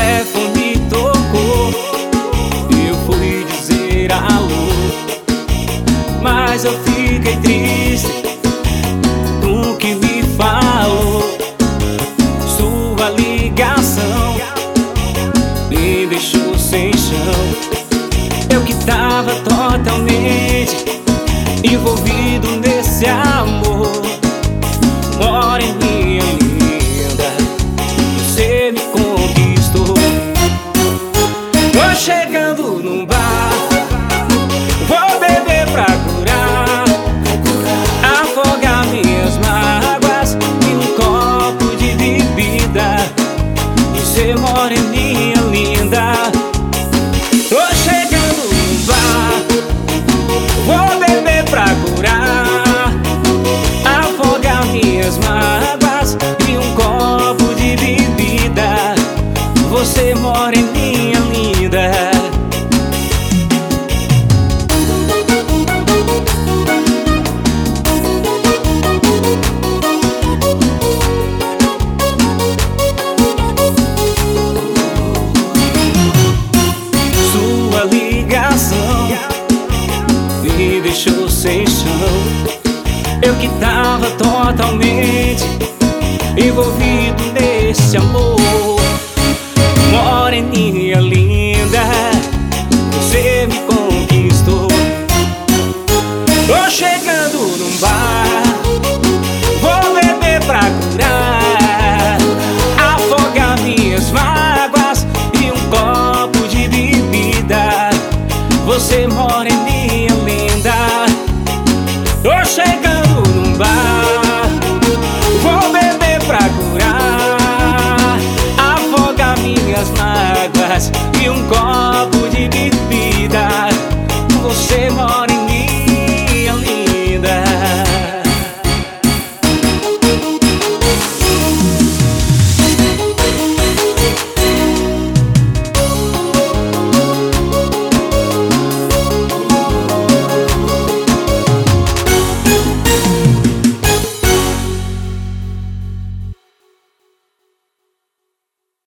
telefone tocou, eu fui dizer alô, mas eu fiquei triste com o que me falou. Sua ligação me deixou sem chão. Eu que tava totalmente envolvido nesse amor. Moreninha linda, você me conquistou. Tô chegando num bar, vou beber pra curar, afogar minhas mágoas em um copo de bebida. Você, moreninha linda. Tô chegando num bar, vou beber pra curar, afogar minhas mágoas em um copo de bebida. Você, moreninha linda. Sua ligação me deixou sem chão. Eu que tava totalmente envolvido nesse amor. Moreninha linda, você me conquistou. Tô chegando num bar, vou beber pra curar, afogar minhas mágoas em um copo de bebida. Você, moreninha linda. Tô chegando num bar, vou beber pra curar, afogar minhas mágoas em um copo